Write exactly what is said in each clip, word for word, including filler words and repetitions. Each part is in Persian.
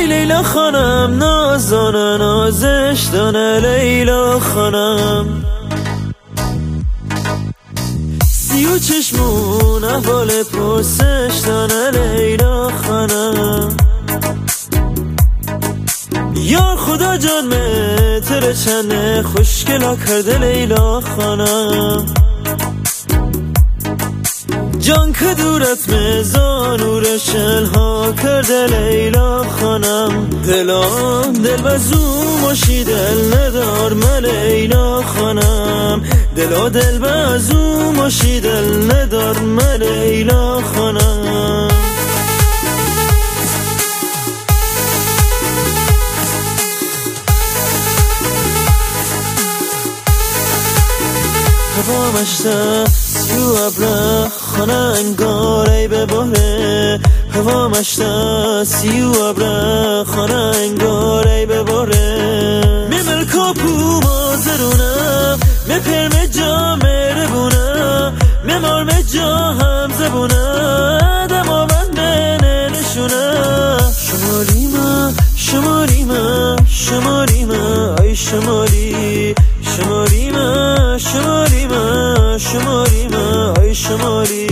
ای لیلا خانم نازانه نازش دانه لیلا خانم سیو چشمون احوال پرسش دانه لیلا خانم یار خدا جان متر چنه خوشگلا کرده لیلا خانم جان که دورت میزان نور شلها کرده لیلا خانم دلان دل بزو ماشی دل ندار من لیلا خانم دلا دل بزو ماشی دل ندار من لیلا خانم هوا مشته سیو ابره خانه انگار ای بباره هوا مشته سیو ابره خانه انگار ای بباره می ملکا پو مازرونه می پرم جا مربونه می مارم جا هم زبونه دما بند نشونه شمالی ما شمالی ما شمالی ما ای شمالی شمالی ما شمالی ما شمالی ما ای شمالی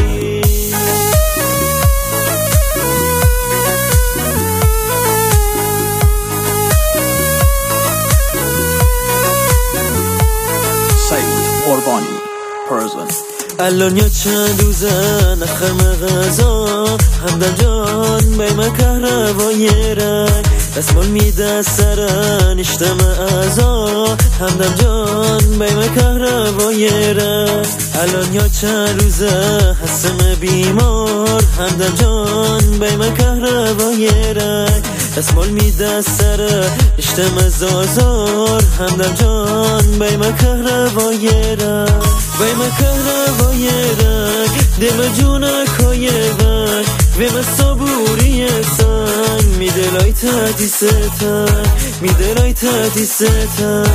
سعید قربانی پرزن الان یا چند روزه نخم غذا همدم جان بیم کهربای رنگ دستمال میده سرن اشتم ازا همدم جان بیم کهربای رنگ الان یا چند روزه هستم بیمار همدم جان بیم کهربای رنگ دستمال میده سر اشتم زازار همدم جان بیم کهربای رنگ بیم کهربای رنگ دم جونکای ونگ ویم صبوری سنگ میدلای تدی ستن میدلای تدی ستن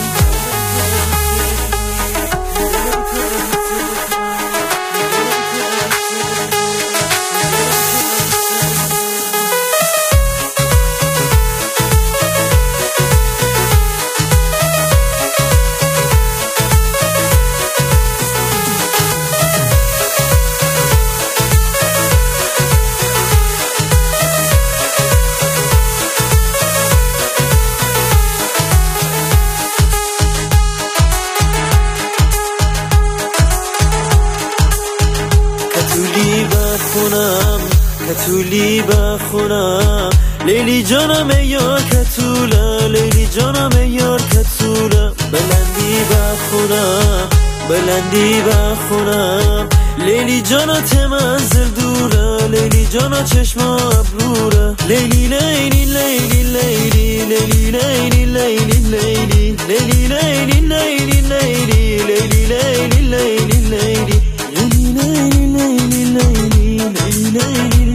کتولی بخونم کتولی بخونم لیلی جانم یار کتوله لیلی جانم یار کتوله بلندی بخونم بلندی بخونم لیلی جانت منزل دوره لیلی جانا چشم ابروره لیلی لیلی لیلی لیلی لیلی لیلی لیلی لیلی لیلی لیلی لیلی لیلی لیلی لیلی لیلی لیلی Lady, lady, lady, lady, lady, lady.